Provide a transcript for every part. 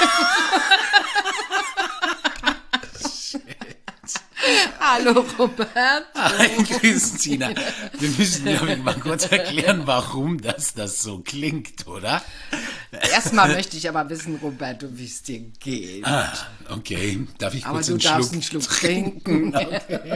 Hallo Roberto. Hi Christina. Wir müssen ja mal kurz erklären, warum das so klingt, oder? Erstmal möchte ich aber wissen, Roberto, wie es dir geht. Ah, okay. Darf ich Aber kurz du darfst einen Schluck trinken. Okay.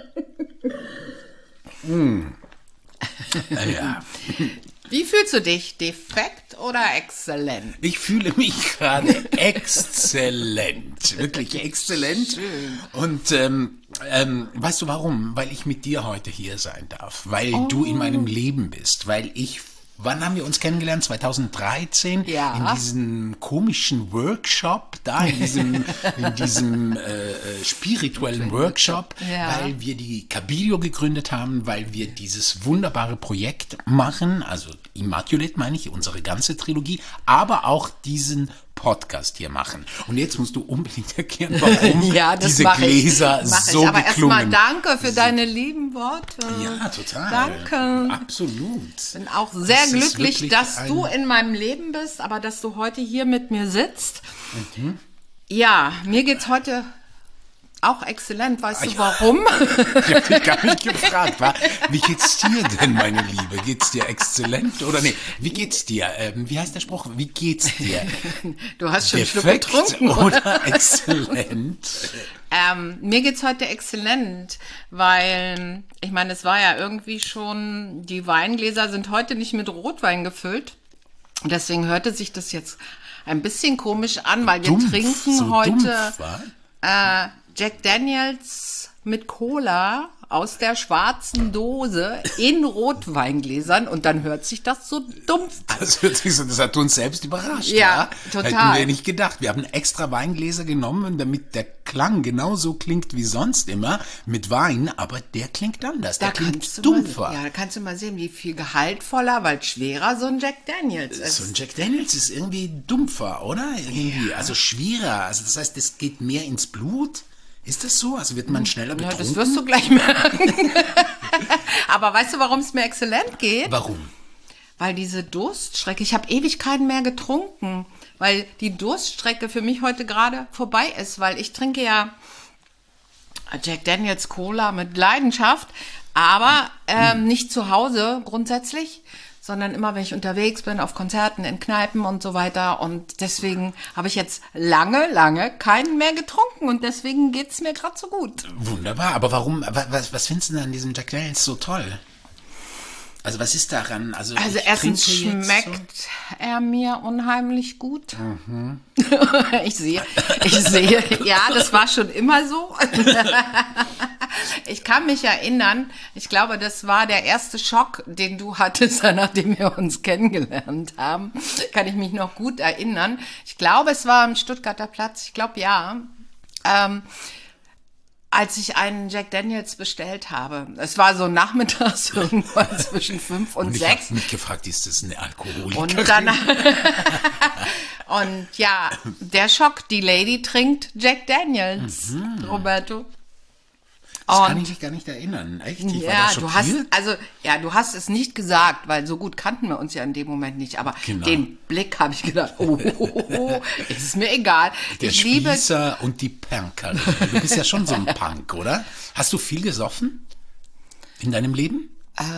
Ja. Wie fühlst du dich? Defekt oder exzellent? Ich fühle mich gerade exzellent. Wirklich exzellent. Schön. Und weißt du warum? Weil ich mit dir heute hier sein darf. Weil du in meinem Leben bist. Weil ich... Wann haben wir uns kennengelernt? 2013? Ja. In diesem komischen Workshop, da in diesem spirituellen Workshop, Ja. weil wir die Cabildo gegründet haben, weil wir dieses wunderbare Projekt machen, also Immaculate meine ich, unsere ganze Trilogie, aber auch diesen Podcast hier machen. Und jetzt musst du unbedingt erklären, warum Ja, das diese mach ich. Gläser Mach so ich. Aber erstmal geklungen. danke für deine lieben Worte. Ja, total. Danke. Absolut. Bin auch sehr Das ist glücklich, wirklich dass du in meinem Leben bist, aber dass du heute hier mit mir sitzt. Ja, mir geht's heute auch exzellent. Weißt du warum? Ich habe dich gar nicht gefragt. Wie geht's dir denn, meine Liebe? Geht's dir exzellent? Oder nee, wie geht's dir? Wie heißt der Spruch? Wie geht's dir? Du hast schon einen Schluck Defekt getrunken. oder exzellent? Mir geht's heute exzellent, weil, ich meine, es war ja irgendwie schon, die Weingläser sind heute nicht mit Rotwein gefüllt. Und deswegen hörte sich das jetzt ein bisschen komisch an, weil wir Dumpf, trinken so heute dumpf, wa? Jack Daniels mit Cola aus der schwarzen Dose in Rotweingläsern und dann hört sich das so dumpf an. Das hat uns selbst überrascht. Ja, wa? total. Hätten wir nicht gedacht. Wir haben extra Weingläser genommen, damit der Klang genauso klingt wie sonst immer mit Wein, aber der klingt anders. Der klingt dumpfer. Da kannst du mal sehen, wie viel gehaltvoller, weil schwerer so ein Jack Daniels ist. So ein Jack Daniels ist irgendwie dumpfer, oder? Irgendwie, also schwerer. Also das heißt, es geht mehr ins Blut. Ist das so? Also wird man schneller Ja, betrunken? das wirst du gleich merken. Aber weißt du, warum es mir exzellent geht? Warum? Weil diese Durststrecke, ich habe Ewigkeiten mehr getrunken, weil die Durststrecke für mich heute gerade vorbei ist, weil ich trinke ja Jack Daniels Cola mit Leidenschaft, aber nicht zu Hause grundsätzlich, sondern immer, wenn ich unterwegs bin, auf Konzerten, in Kneipen und so weiter. Und deswegen habe ich jetzt lange keinen mehr getrunken und deswegen geht's mir gerade so gut. Wunderbar, aber warum, was findest du denn an diesem Jack Daniels so toll? Also was ist daran? Also ich Erstens trinke jetzt schmeckt er mir unheimlich gut. Ich sehe, ja, das war schon immer so. Ich kann mich erinnern, ich glaube, das war der erste Schock, den du hattest, nachdem wir uns kennengelernt haben. Kann ich mich noch gut erinnern. Ich glaube, es war am Stuttgarter Platz, ich glaube, ja. Als ich einen Jack Daniels bestellt habe. Es war so nachmittags irgendwann zwischen 5 und 6. Ich habe mich gefragt, ist das eine Alkoholikerin? Und dann und ja, der Schock, die Lady trinkt Jack Daniels, Roberto. Das kann ich mich gar nicht erinnern. Echt? Ich war da schockiert. Du hast es nicht gesagt, weil so gut kannten wir uns ja in dem Moment nicht. Aber den Blick habe ich gedacht, ist es mir egal. Der Spießer und die Punkerin. Du bist ja schon so ein Punk, oder? Hast du viel gesoffen in deinem Leben?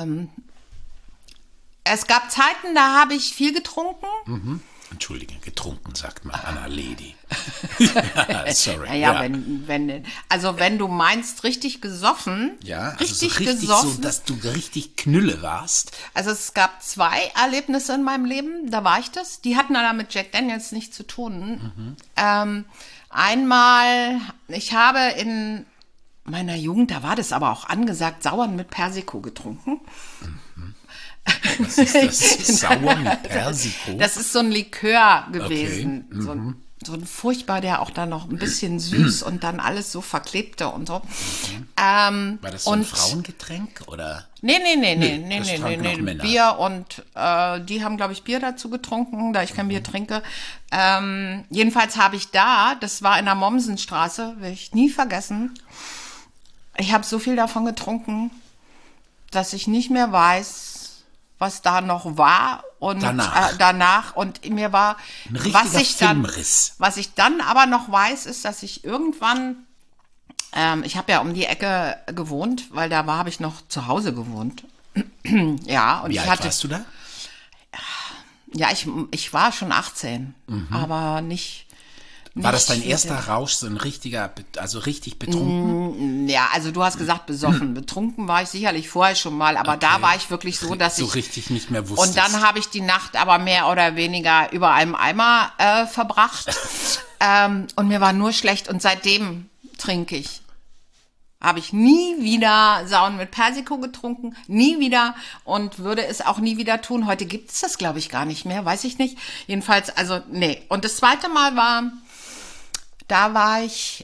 Es gab Zeiten, da habe ich viel getrunken. Entschuldige, getrunken, sagt man Anna Lady. Ja, sorry. Naja, wenn du meinst, richtig gesoffen. Ja, also richtig so richtig gesoffen. so, dass du richtig Knülle warst. Also es gab 2 Erlebnisse in meinem Leben, da war ich das. Die hatten aber mit Jack Daniels nichts zu tun. Einmal, ich habe in meiner Jugend, da war das aber auch angesagt, Sauern mit Persiko getrunken. Was ist das? Sauer mit Persiko? Das ist so ein Likör gewesen. Okay. So ein furchtbar, der auch dann noch ein bisschen süß und dann alles so verklebte und so. War das so ein Frauengetränk oder? Nee. Männer. Bier und die haben, glaube ich, Bier dazu getrunken, da ich kein Bier trinke. Jedenfalls habe ich das war in der Mommsenstraße, werde ich nie vergessen. Ich habe so viel davon getrunken, dass ich nicht mehr weiß, wie ich das gemacht habe. Also es gab 2 Erlebnisse in meinem Leben, da war ich das. Die hatten aber mit Jack Daniels nichts zu tun. Einmal, ich habe in meiner Jugend, da war das aber auch angesagt, Sauern mit Persiko getrunken. Ich habe so viel davon getrunken, dass ich nicht mehr weiß, was da noch war und danach und mir war, ein richtiger Filmriss. Was ich dann aber noch weiß, ist, dass ich irgendwann, ich habe ja um die Ecke gewohnt, weil da habe ich noch zu Hause gewohnt. Ja, und Wie alt warst du da? Ja, ich war schon 18, aber nicht. War das dein erster Rausch, so ein richtiger, also richtig betrunken? Ja, also du hast gesagt besoffen. Betrunken war ich sicherlich vorher schon mal, aber da war ich wirklich so, dass so ich richtig nicht mehr wusste. Und dann habe ich die Nacht aber mehr oder weniger über einem Eimer verbracht und mir war nur schlecht und seitdem trinke ich. Habe ich nie wieder Sauen mit Persiko getrunken, nie wieder und würde es auch nie wieder tun. Heute gibt es das, glaube ich, gar nicht mehr, weiß ich nicht. Jedenfalls, also nee. Und das zweite Mal war, da war ich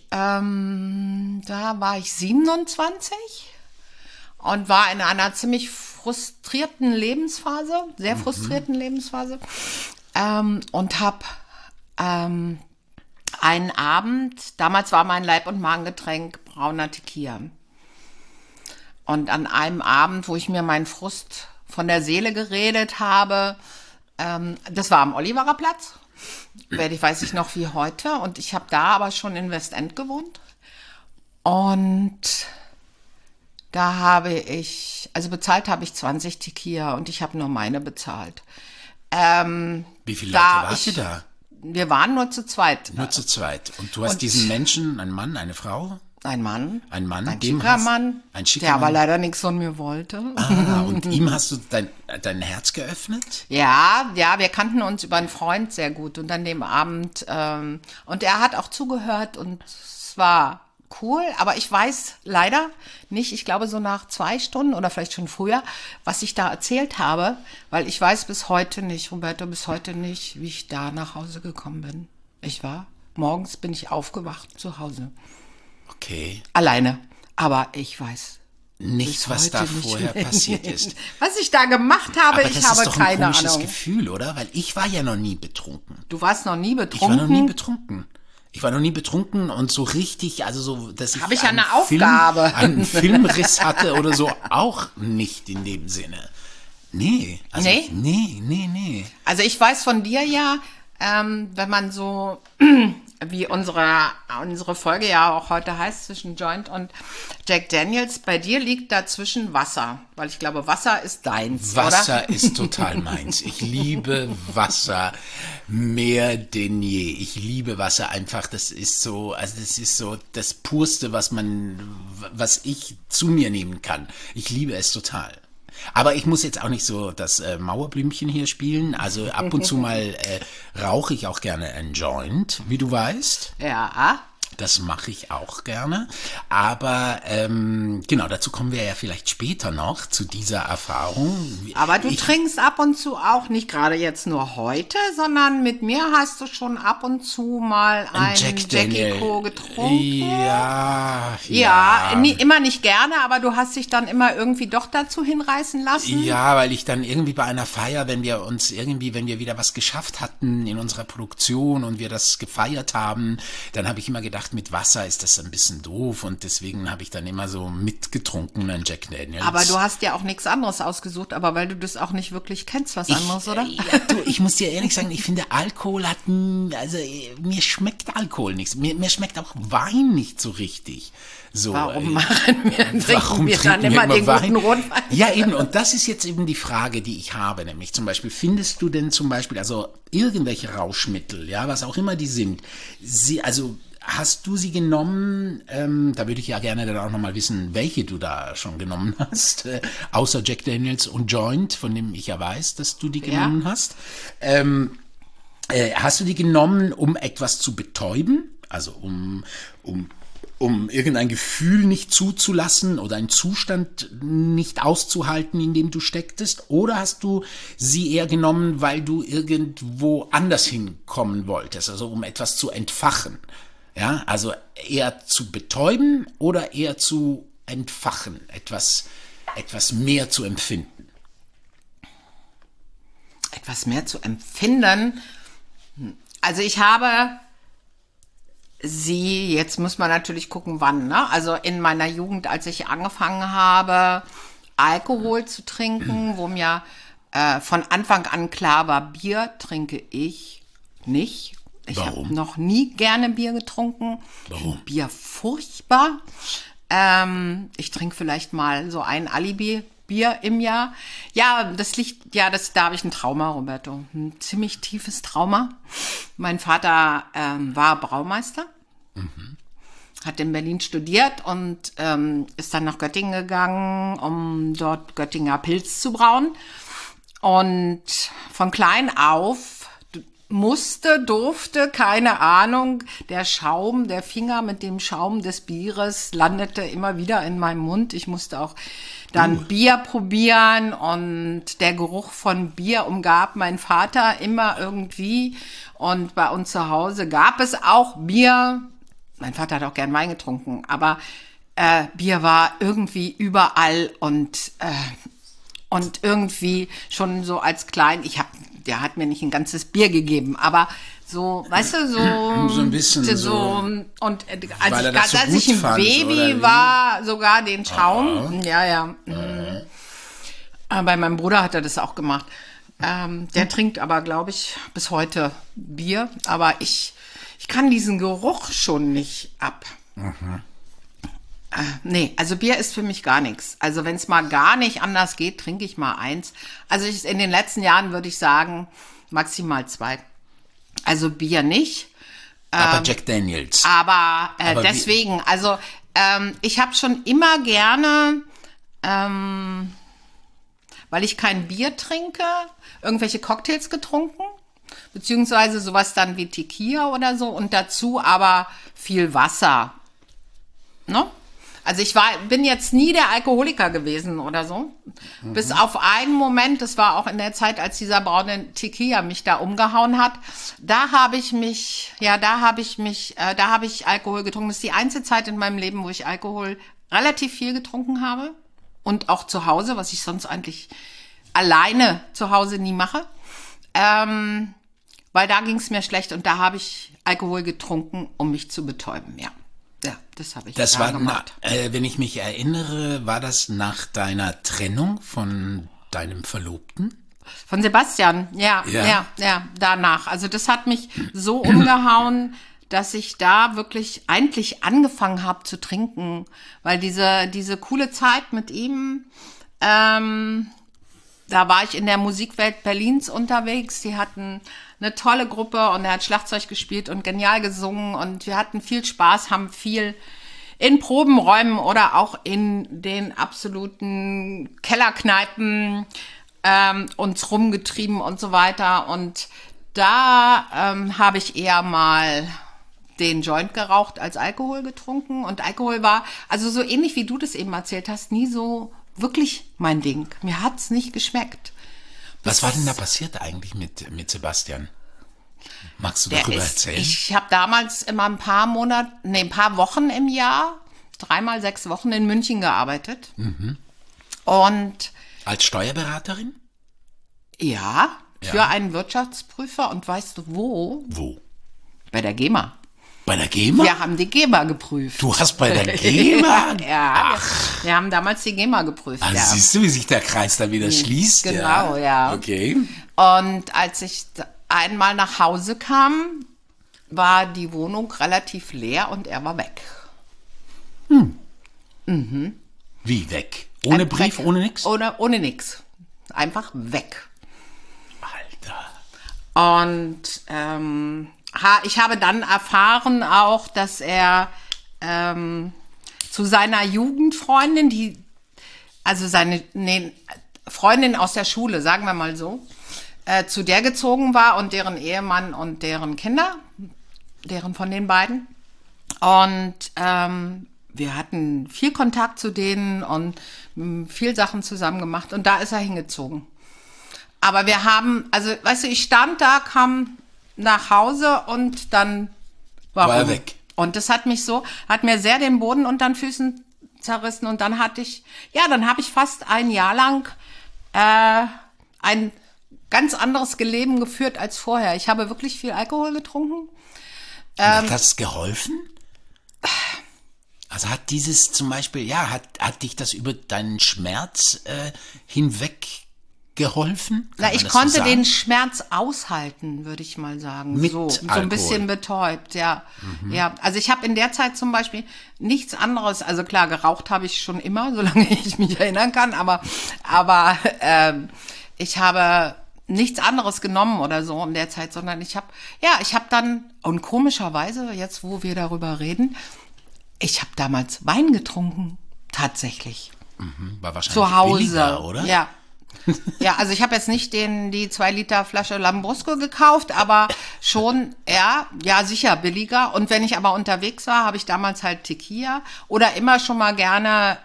27 und war in einer ziemlich frustrierten Lebensphase, sehr frustrierten Lebensphase und habe einen Abend, damals war mein Leib- und Magengetränk brauner Tequila. Und an einem Abend, wo ich mir meinen Frust von der Seele geredet habe, das war am Oliverer Platz, weiß ich noch wie heute. Und ich habe da aber schon in Westend gewohnt. Und da habe ich, also bezahlt habe ich 20 Tequila und ich habe nur meine bezahlt. Wie viele Leute warst du da? Wir waren nur zu zweit. Nur zu zweit. Und du hast diesen Menschen, einen Mann, eine Frau? Ein Mann. Ein Mann, ein schicker Mann, der aber leider nichts von mir wollte. Und ihm hast du dein Herz geöffnet? Ja, wir kannten uns über einen Freund sehr gut und an dem Abend, und er hat auch zugehört und es war cool, aber ich weiß leider nicht, ich glaube so nach 2 Stunden oder vielleicht schon früher, was ich da erzählt habe, weil ich weiß bis heute nicht, Roberto, bis heute nicht, wie ich da nach Hause gekommen bin. Morgens bin ich aufgewacht zu Hause. Okay. Alleine. Aber ich weiß nichts, was da vorher passiert ist. Was ich da gemacht habe, aber ich habe keine Ahnung. Das ist doch ein komisches Gefühl, oder? Weil ich war ja noch nie betrunken. Du warst noch nie betrunken? Ich war noch nie betrunken und so richtig, also so, dass ich habe ich ja eine Aufgabe. Einen Filmriss hatte oder so, auch nicht in dem Sinne. Nee. Also nee. Also ich weiß von dir ja, wenn man so wie unsere Folge ja auch heute heißt, zwischen Joint und Jack Daniels, bei dir liegt dazwischen Wasser, weil ich glaube, Wasser ist deins, Wasser oder? ist total meins. Ich liebe Wasser mehr denn je. Ich liebe Wasser einfach, das ist so das Purste, was ich zu mir nehmen kann. Ich liebe es total. Aber ich muss jetzt auch nicht so das Mauerblümchen hier spielen. Also ab und zu mal rauche ich auch gerne einen Joint, wie du weißt. Ja. Das mache ich auch gerne. Aber genau, dazu kommen wir ja vielleicht später noch, zu dieser Erfahrung. Aber du trinkst ab und zu auch, nicht gerade jetzt nur heute, sondern mit mir hast du schon ab und zu mal ein Jackie Co. getrunken. Ja, immer nicht gerne, aber du hast dich dann immer irgendwie doch dazu hinreißen lassen. Ja, weil ich dann irgendwie bei einer Feier, wenn wir wieder was geschafft hatten in unserer Produktion und wir das gefeiert haben, dann habe ich immer gedacht, mit Wasser ist das ein bisschen doof und deswegen habe ich dann immer so mitgetrunken an Jack Daniels. Aber du hast ja auch nichts anderes ausgesucht, aber weil du das auch nicht wirklich kennst, was anderes, oder? Ja, ich muss dir ehrlich sagen, ich finde Alkohol mir schmeckt Alkohol nichts. Mir schmeckt auch Wein nicht so richtig. So, warum trinken wir dann immer den guten Rotwein? Ja, eben, und das ist jetzt eben die Frage, die ich habe, nämlich zum Beispiel, findest du denn zum Beispiel, also irgendwelche Rauschmittel, ja, was auch immer die sind, hast du sie genommen, da würde ich ja gerne dann auch nochmal wissen, welche du da schon genommen hast, außer Jack Daniels und Joint, von dem ich ja weiß, dass du die genommen hast. Hast du die genommen, um etwas zu betäuben? Also um irgendein Gefühl nicht zuzulassen oder einen Zustand nicht auszuhalten, in dem du stecktest? Oder hast du sie eher genommen, weil du irgendwo anders hinkommen wolltest, also um etwas zu entfachen? Ja, also eher zu betäuben oder eher zu entfachen, etwas mehr zu empfinden? Etwas mehr zu empfinden? Also ich habe sie, jetzt muss man natürlich gucken, wann, ne? Also in meiner Jugend, als ich angefangen habe, Alkohol zu trinken, wo mir von Anfang an klar war, Bier trinke ich nicht. Ich habe noch nie gerne Bier getrunken. Warum? Bier furchtbar. Ich trinke vielleicht mal so ein Alibi-Bier im Jahr. Ja, da habe ich ein Trauma, Roberto. Ein ziemlich tiefes Trauma. Mein Vater war Braumeister. Hat in Berlin studiert und ist dann nach Göttingen gegangen, um dort Göttinger Pilz zu brauen. Und von klein auf durfte, keine Ahnung, der Finger mit dem Schaum des Bieres landete immer wieder in meinem Mund. Ich musste auch dann Bier probieren und der Geruch von Bier umgab meinen Vater immer irgendwie. Und bei uns zu Hause gab es auch Bier. Mein Vater hat auch gern Wein getrunken, aber Bier war irgendwie überall und irgendwie schon so als klein, der hat mir nicht ein ganzes Bier gegeben, aber so, weißt du, so ein bisschen so. Und als so ich ein fand, Baby war, sogar den Schaum, ja. Aber bei meinem Bruder hat er das auch gemacht. Der trinkt aber, glaube ich, bis heute Bier, aber ich kann diesen Geruch schon nicht ab. Nee, also Bier ist für mich gar nichts. Also wenn es mal gar nicht anders geht, trinke ich mal eins. Also in den letzten Jahren würde ich sagen, maximal 2. Also Bier nicht. Aber Jack Daniels. Aber deswegen, ich habe schon immer gerne, weil ich kein Bier trinke, irgendwelche Cocktails getrunken. Beziehungsweise sowas dann wie Tequila oder so und dazu aber viel Wasser. Ne? Also bin jetzt nie der Alkoholiker gewesen oder so. Bis auf einen Moment, das war auch in der Zeit, als dieser braune Tequila mich da umgehauen hat. Da habe ich Alkohol getrunken. Das ist die einzige Zeit in meinem Leben, wo ich Alkohol relativ viel getrunken habe. Und auch zu Hause, was ich sonst eigentlich alleine zu Hause nie mache. Weil da ging es mir schlecht und da habe ich Alkohol getrunken, um mich zu betäuben, ja. Ja, das habe ich gemacht. Wenn ich mich erinnere, war das nach deiner Trennung von deinem Verlobten? Von Sebastian, ja, danach. Also das hat mich so umgehauen, dass ich da wirklich eigentlich angefangen habe zu trinken, weil diese coole Zeit mit ihm, da war ich in der Musikwelt Berlins unterwegs. Die hatten eine tolle Gruppe und er hat Schlagzeug gespielt und genial gesungen und wir hatten viel Spaß, haben viel in Probenräumen oder auch in den absoluten Kellerkneipen uns rumgetrieben und so weiter. Und da habe ich eher mal den Joint geraucht als Alkohol getrunken. Und Alkohol war, also so ähnlich wie du das eben erzählt hast, nie so wirklich mein Ding. Mir hat's nicht geschmeckt. Was war denn da passiert eigentlich mit Sebastian? Magst du darüber erzählen? Ich habe damals immer ein paar Wochen im Jahr, 3x6 Wochen in München gearbeitet. Und als Steuerberaterin? Ja, für einen Wirtschaftsprüfer. Und weißt du wo? Wo? Bei der GEMA. Bei der GEMA? Wir haben die GEMA geprüft. Du hast bei der GEMA? Ja, wir haben damals die GEMA geprüft. Also siehst du, wie sich der Kreis da wieder schließt? Genau, ja. Okay. Und als ich einmal nach Hause kam, war die Wohnung relativ leer und er war weg. Wie weg? Ohne Brief, ohne nix? Ohne nix. Einfach weg. Alter. Und ich habe dann erfahren auch, dass er zu seiner Jugendfreundin, Freundin aus der Schule, sagen wir mal so, zu der gezogen war und deren Ehemann und deren Kinder, deren von den beiden. Und wir hatten viel Kontakt zu denen und viel Sachen zusammen gemacht und da ist er hingezogen. Aber wir haben, also weißt du, ich stand da, kam nach Hause und dann war er weg. Und das hat mir sehr den Boden unter den Füßen zerrissen und dann habe ich fast ein Jahr lang ein ganz anderes Leben geführt als vorher. Ich habe wirklich viel Alkohol getrunken. Hat das geholfen? Also hat dieses zum Beispiel, hat dich das über deinen Schmerz hinweg geholfen? Na, ich konnte den Schmerz aushalten, würde ich mal sagen. Mit so Alkohol. ein bisschen betäubt, ja. Ja, also ich habe in der Zeit zum Beispiel nichts anderes, also klar, geraucht habe ich schon immer, solange ich mich erinnern kann, aber ich habe nichts anderes genommen oder so in der Zeit, sondern ich habe dann, und komischerweise, jetzt wo wir darüber reden, ich habe damals Wein getrunken, tatsächlich. War wahrscheinlich Zu Hause, billiger, oder? ja. Ja, also ich habe jetzt nicht die 2 Liter Flasche Lambrusco gekauft, aber schon, ja, sicher billiger. Und wenn ich aber unterwegs war, habe ich damals halt Tequila oder immer schon mal gerne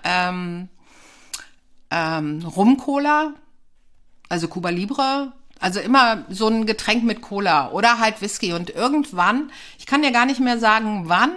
Rum-Cola, also Cuba Libre, also immer so ein Getränk mit Cola oder halt Whisky. Und irgendwann, ich kann dir gar nicht mehr sagen, wann,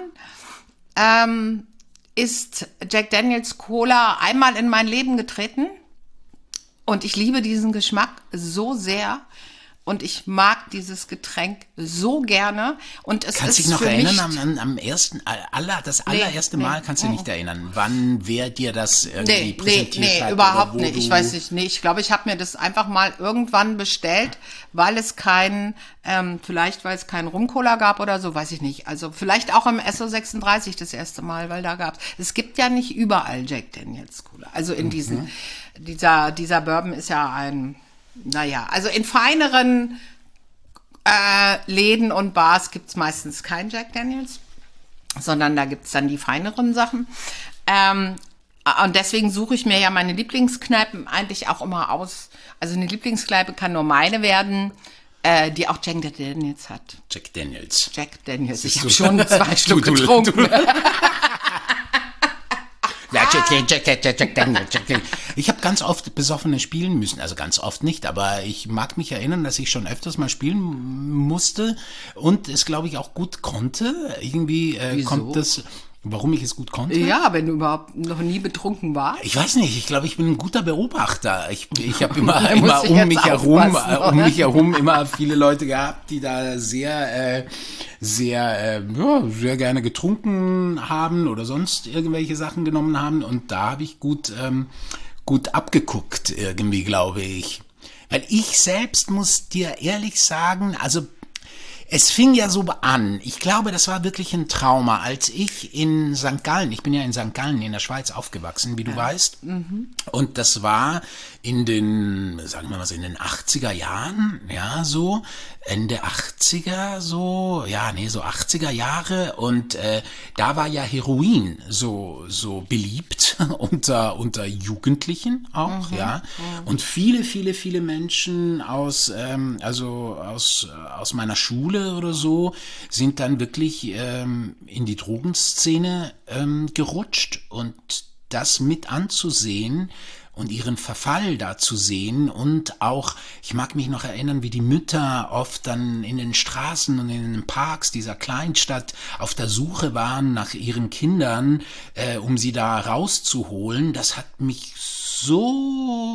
ist Jack Daniels Cola einmal in mein Leben getreten. Und ich liebe diesen Geschmack so sehr und ich mag dieses Getränk so gerne. Und es Kannst ist dich noch für erinnern am ersten, das allererste Mal kannst du nicht erinnern, wann wer dir das irgendwie präsentiert hat? Nee, überhaupt oder nicht. Ich weiß nicht. Nee, ich glaube, ich habe mir das einfach mal irgendwann bestellt, weil es vielleicht weil es keinen Rum-Cola gab oder so, weiß ich nicht. Also vielleicht auch im SO36 das erste Mal, weil da gab's. Es gibt ja nicht überall Jack Daniels Cola. Also in dieser Bourbon ist ja also in feineren Läden und Bars gibt's meistens kein Jack Daniels, sondern da gibt's dann die feineren Sachen. Und deswegen suche ich mir ja meine Lieblingskneipen eigentlich auch immer aus. Also eine Lieblingskneipe kann nur meine werden, die auch Jack Daniels hat. Jack Daniels. Jack Daniels. Ich habe schon 2 Stück getrunken. Ich habe ganz oft besoffene spielen müssen, also ganz oft nicht, aber ich mag mich erinnern, dass ich schon öfters mal spielen musste und es, glaube ich, auch gut konnte. Irgendwie kommt das... Warum ich es gut konnte? Ja, wenn du überhaupt noch nie betrunken warst. Ich weiß nicht, ich glaube, ich bin ein guter Beobachter. Ich habe immer um mich herum immer viele Leute gehabt, die da sehr gerne getrunken haben oder sonst irgendwelche Sachen genommen haben und da habe ich gut abgeguckt irgendwie, glaube ich. Weil ich selbst muss dir ehrlich sagen, also es fing ja so an. Ich glaube, das war wirklich ein Trauma, als ich in St. Gallen, ich bin ja in St. Gallen in der Schweiz aufgewachsen, wie du weißt. Und das war in den, sagen wir mal so, in den 80er Jahren, ja, so, Ende 80er, so 80er Jahre. Und da war ja Heroin so beliebt unter Jugendlichen auch, ja. Und viele Menschen aus meiner Schule oder so sind dann wirklich in die Drogenszene gerutscht und das mit anzusehen und ihren Verfall da zu sehen und auch, ich mag mich noch erinnern, wie die Mütter oft dann in den Straßen und in den Parks dieser Kleinstadt auf der Suche waren nach ihren Kindern, um sie da rauszuholen. Das hat mich so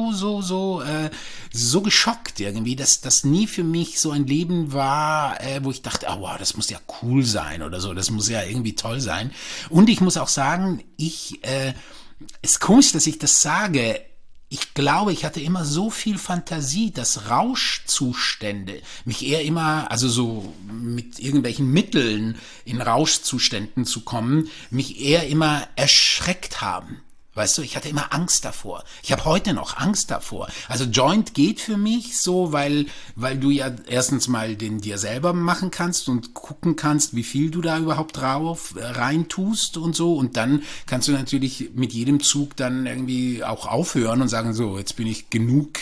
geschockt irgendwie, dass das nie für mich so ein Leben war, wo ich dachte, oh wow, das muss ja cool sein oder so, das muss ja irgendwie toll sein. Und ich muss auch sagen, ist komisch, dass ich das sage. Ich glaube, ich hatte immer so viel Fantasie, dass Rauschzustände mich eher immer, also so mit irgendwelchen Mitteln in Rauschzuständen zu kommen, mich eher immer erschreckt haben. Weißt du, ich hatte immer Angst davor. Ich habe heute noch Angst davor. Also Joint geht für mich so, weil du ja erstens mal den dir selber machen kannst und gucken kannst, wie viel du da überhaupt rein tust und so. Und dann kannst du natürlich mit jedem Zug dann irgendwie auch aufhören und sagen, so, jetzt bin ich genug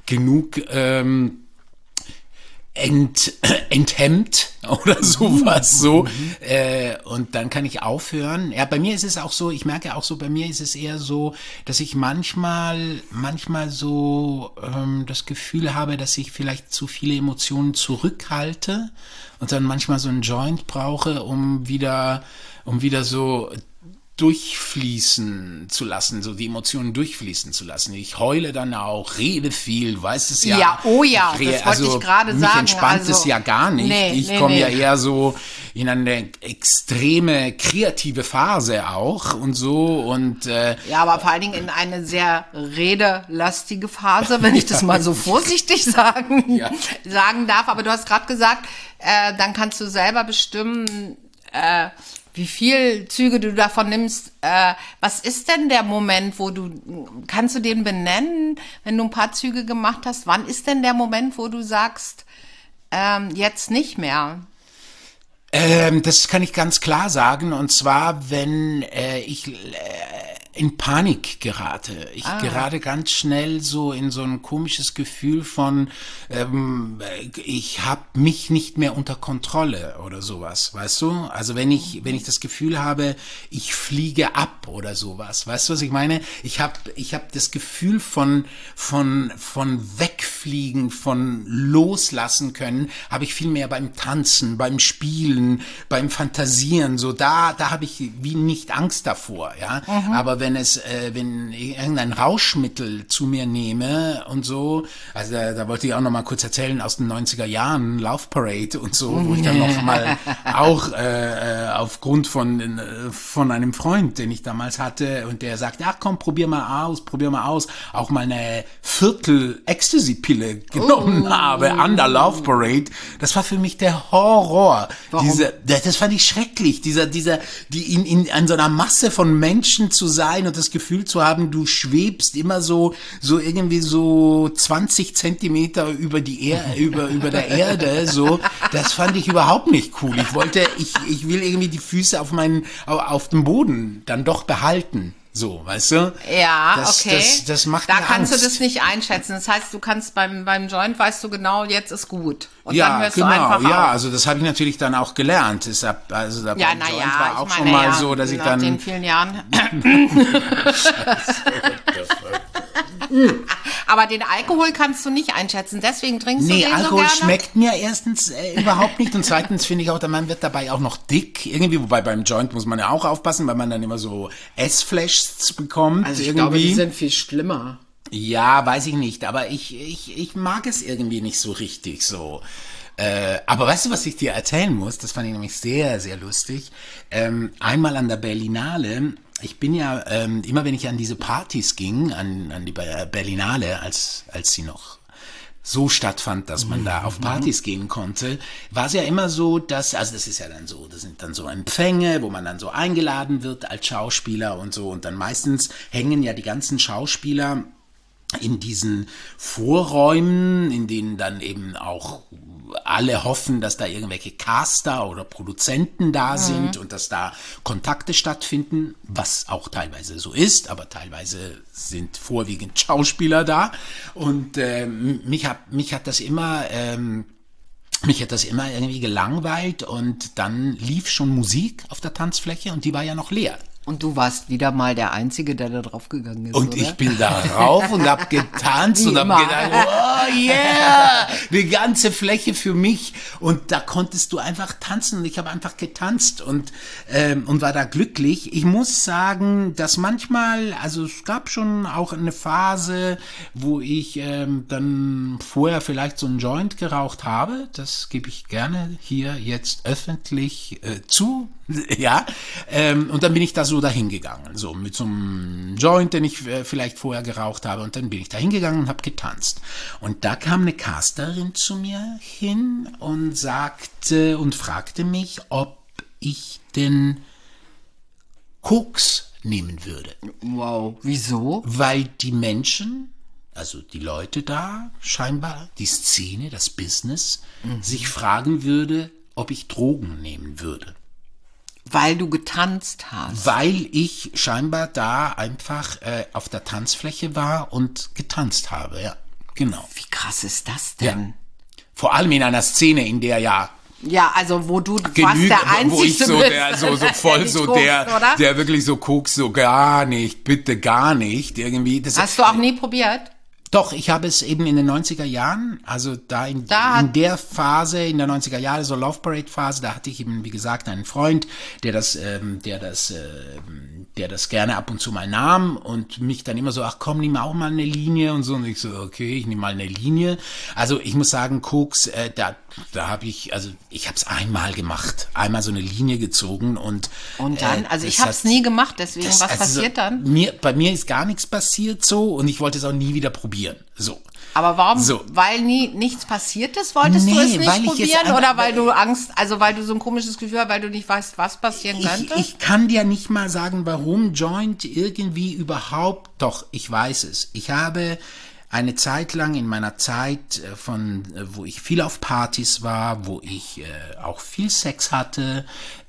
enthemmt oder sowas so und dann kann ich aufhören. Ja, bei mir ist es auch so, ich merke auch so, bei mir ist es eher so, dass ich manchmal so das Gefühl habe, dass ich vielleicht zu viele Emotionen zurückhalte und dann manchmal so einen Joint brauche, um wieder so durchfließen zu lassen, so die Emotionen durchfließen zu lassen. Ich heule dann auch, rede viel, du weißt es ja. Ja, oh ja, das wollte ich gerade sagen. Mich entspannt es ja gar nicht. Ich komme ja eher so eine extreme kreative Phase auch und so und Ja, aber vor allen Dingen in eine sehr redelastige Phase, wenn ich das mal so vorsichtig sagen darf. Aber du hast gerade gesagt, dann kannst du selber bestimmen, wie viel Züge du davon nimmst. Was ist denn der Moment, kannst du den benennen, wenn du ein paar Züge gemacht hast? Wann ist denn der Moment, wo du sagst, jetzt nicht mehr? Das kann ich ganz klar sagen, und zwar, wenn ich in Panik gerate. Ich gerate ganz schnell so in so ein komisches Gefühl von, ich habe mich nicht mehr unter Kontrolle oder sowas, weißt du? Also wenn ich das Gefühl habe, ich fliege ab oder sowas, weißt du, was ich meine? Ich hab das Gefühl von wegfliegen, von loslassen können, habe ich viel mehr beim Tanzen, beim Spielen, beim Fantasieren, so da habe ich wie nicht Angst davor, ja. Aber wenn ich irgendein Rauschmittel zu mir nehme und so, also da wollte ich auch noch mal kurz erzählen aus den 90er Jahren, Love Parade und so, wo ich dann noch mal auch aufgrund von einem Freund, den ich damals hatte, und der sagt, ach komm, probier mal aus, auch mal eine Viertel Ecstasy-Pille genommen habe an der Love Parade. Das war für mich der Horror. Warum? Das fand ich schrecklich, an so einer Masse von Menschen zu sein und das Gefühl zu haben, du schwebst immer so irgendwie so 20 Zentimeter über über der Erde, so. Das fand ich überhaupt nicht cool. Ich will irgendwie die Füße auf dem Boden dann doch behalten. So, weißt du? Ja, okay. Das macht da mir kannst Angst. du das nicht einschätzen. Das heißt, du kannst beim Joint, weißt du genau, jetzt ist gut. Und Ja, dann hörst genau, du einfach ja, auf. also das habe ich natürlich dann auch gelernt. Also da Ja, beim naja, Joint war auch ich schon meine, mal so, dass ich nach dann den vielen Jahren. Aber den Alkohol kannst du nicht einschätzen, deswegen trinkst du Nee, den Alkohol so gerne? schmeckt mir erstens überhaupt nicht und zweitens finde ich auch, man wird dabei auch noch dick irgendwie, wobei beim Joint muss man ja auch aufpassen, weil man dann immer so Essflashs bekommt Also ich irgendwie. glaube, die sind viel schlimmer. Ja, weiß ich nicht, aber ich mag es irgendwie nicht so richtig so. Aber weißt du, was ich dir erzählen muss? Das fand ich nämlich sehr, sehr lustig. Einmal an der Berlinale, ich bin ja, immer wenn ich an diese Partys ging, an die Berlinale, als sie noch so stattfand, dass man da auf Partys gehen konnte, war es ja immer so, das ist ja dann so, das sind dann so Empfänge, wo man dann so eingeladen wird als Schauspieler und so, und dann meistens hängen ja die ganzen Schauspieler in diesen Vorräumen, in denen dann eben auch alle hoffen, dass da irgendwelche Caster oder Produzenten da sind und dass da Kontakte stattfinden, was auch teilweise so ist, aber teilweise sind vorwiegend Schauspieler da. Und mich hat das immer irgendwie gelangweilt, und dann lief schon Musik auf der Tanzfläche und die war ja noch leer. Und du warst wieder mal der Einzige, der da drauf gegangen ist, Und oder? ich bin da rauf und hab getanzt und hab immer. gedacht, oh yeah, die ganze Fläche für mich. Und da konntest du einfach tanzen, und ich habe einfach getanzt und war da glücklich. Ich muss sagen, dass manchmal, also es gab schon auch eine Phase, wo ich dann vorher vielleicht so einen Joint geraucht habe. Das gebe ich gerne hier jetzt öffentlich zu. Ja, und dann bin ich da so dahin gegangen, so mit so einem Joint, den ich vielleicht vorher geraucht habe, und dann bin ich da hingegangen und habe getanzt. Und da kam eine Casterin zu mir hin und fragte mich, ob ich denn Koks nehmen würde. Wow, wieso? Weil die Menschen, also die Leute da, scheinbar, die Szene, das Business, sich fragen würde, ob ich Drogen nehmen würde. Weil du getanzt hast. Weil ich scheinbar da einfach auf der Tanzfläche war und getanzt habe, ja, genau. Wie krass ist das Ja. denn? Vor allem in einer Szene, in der ja Ja, also wo du fast genügend, der Einzige wo ich so bist, der so voll nicht so guckst, der oder? der wirklich so guckt, so gar nicht, bitte gar nicht irgendwie. Das, Hast du auch nie probiert? Doch, ich habe es eben in den 90er Jahren, also in der Phase, in der 90er Jahre, so Love Parade Phase, da hatte ich eben, wie gesagt, einen Freund, der der das gerne ab und zu mal nahm und mich dann immer so, ach komm, nimm auch mal eine Linie und so. Und ich so, okay, ich nehme mal eine Linie. Also ich muss sagen, Koks, da habe ich, also ich habe es einmal gemacht, einmal so eine Linie gezogen und dann, also ich habe es nie gemacht, deswegen, was passiert dann? Bei mir ist gar nichts passiert so und ich wollte es auch nie wieder probieren. So. Aber warum? So. Weil nichts passiert ist, wolltest du es nicht probieren? Oder weil du Angst, also weil du so ein komisches Gefühl hast, weil du nicht weißt, was passieren könnte? Ich kann dir nicht mal sagen, warum Joint irgendwie überhaupt, doch, ich weiß es. Ich habe eine Zeit lang in meiner Zeit wo ich viel auf Partys war, wo ich auch viel Sex hatte,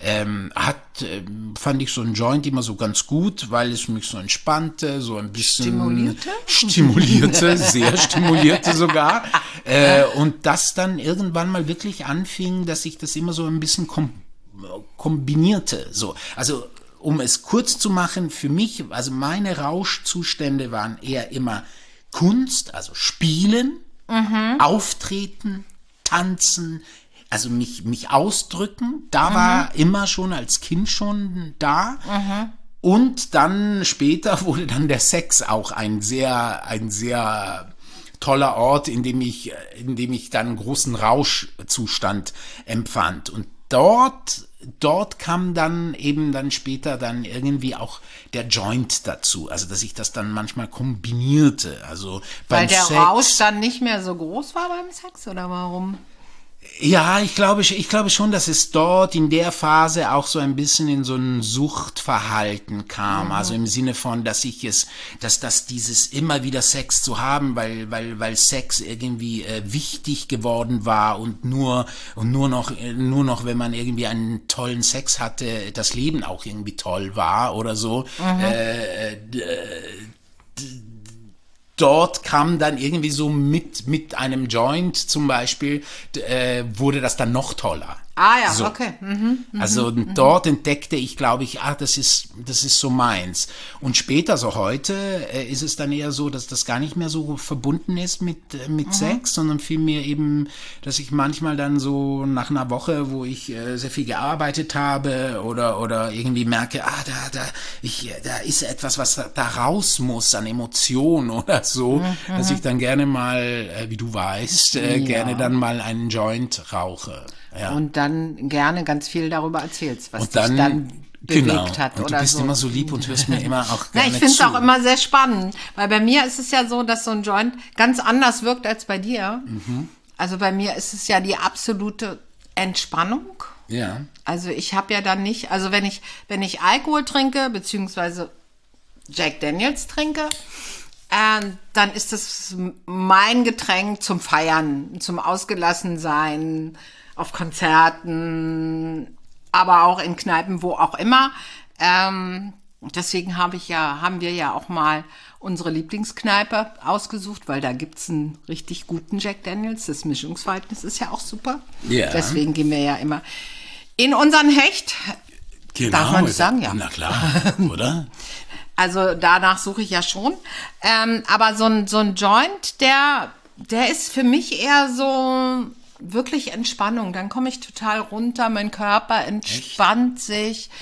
fand ich so ein Joint immer so ganz gut, weil es mich so entspannte, so ein bisschen stimulierte, sehr stimulierte sogar. Und das dann irgendwann mal wirklich anfing, dass ich das immer so ein bisschen kombinierte. So, also um es kurz zu machen, für mich, also meine Rauschzustände waren eher immer Kunst, also Spielen, Auftreten, Tanzen, also mich ausdrücken, da war immer schon als Kind schon da. Und dann später wurde dann der Sex auch ein sehr toller Ort, in dem ich dann einen großen Rauschzustand empfand. Und dort kam dann später dann irgendwie auch der Joint dazu, also dass ich das dann manchmal kombinierte, also weil der Sex, Rausch dann nicht mehr so groß war beim Sex, oder warum? Ja, ich glaube schon, dass es dort in der Phase auch so ein bisschen in so ein Suchtverhalten kam. Also im Sinne von, dass dieses immer wieder Sex zu haben, weil Sex irgendwie wichtig geworden war und nur noch, wenn man irgendwie einen tollen Sex hatte, das Leben auch irgendwie toll war oder so. Dort kam dann irgendwie so mit einem Joint zum Beispiel, wurde das dann noch toller. Ah ja, so. Okay. Also dort entdeckte ich, glaube ich, das ist so meins. Und später, so heute, ist es dann eher so, dass das gar nicht mehr so verbunden ist mit Sex, sondern vielmehr eben, dass ich manchmal dann so nach einer Woche, wo ich sehr viel gearbeitet habe oder irgendwie merke, da ist etwas, was da raus muss an Emotionen oder so, dass ich dann gerne mal, wie du weißt, gerne dann mal einen Joint rauche. Ja. Und dann gerne ganz viel darüber erzählst, was dich dann bewegt hat. Und oder du bist so. immer so lieb und hörst mir immer auch gerne Ich finde es auch immer sehr spannend, weil bei mir ist es ja so, dass so ein Joint ganz anders wirkt als bei dir. Also bei mir ist es ja die absolute Entspannung. Ja. Also ich habe ja dann nicht, also wenn ich Alkohol trinke, beziehungsweise Jack Daniels trinke, dann ist das mein Getränk zum Feiern, zum Ausgelassensein, auf Konzerten, aber auch in Kneipen, wo auch immer. Deswegen haben wir ja auch mal unsere Lieblingskneipe ausgesucht, weil da gibt's einen richtig guten Jack Daniels. Das Mischungsverhältnis ist ja auch super. Ja. Deswegen gehen wir ja immer in unseren Hecht. Genau. Darf man nicht sagen, ja. Na klar, oder? Also danach suche ich ja schon. Aber so ein Joint, der ist für mich eher so wirklich Entspannung. Dann komme ich total runter, mein Körper entspannt sich.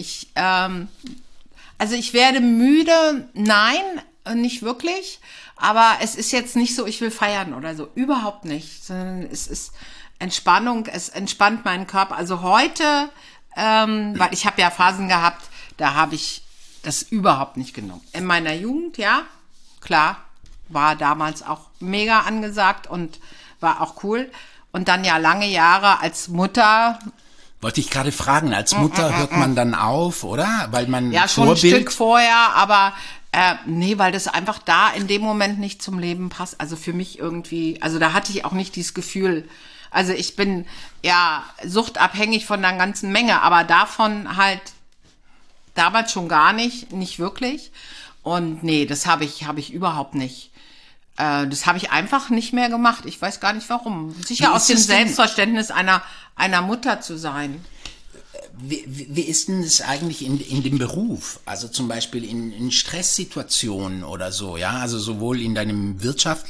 Also ich werde müde, nein, nicht wirklich. Aber es ist jetzt nicht so, ich will feiern oder so. Überhaupt nicht. Sondern es ist Entspannung, es entspannt meinen Körper. Also heute, weil ich habe ja Phasen gehabt, da habe ich das überhaupt nicht genommen. In meiner Jugend, ja, klar, war damals auch mega angesagt und war auch cool. Und dann ja lange Jahre als Mutter. Wollte ich gerade fragen, als Mutter hört man dann auf, oder? Weil man ja schon Vorbild... ein Stück vorher, aber nee, weil das einfach da in dem Moment nicht zum Leben passt. Also für mich irgendwie, also da hatte ich auch nicht dieses Gefühl. Also ich bin ja suchtabhängig von einer ganzen Menge, aber davon halt damals schon gar nicht wirklich. Und nee, das habe ich überhaupt nicht. Das habe ich einfach nicht mehr gemacht. Ich weiß gar nicht warum. Sicher aus dem Selbstverständnis einer Mutter zu sein. wie ist denn es eigentlich in dem Beruf? Also zum Beispiel in Stresssituationen oder so, ja? Also sowohl in deinem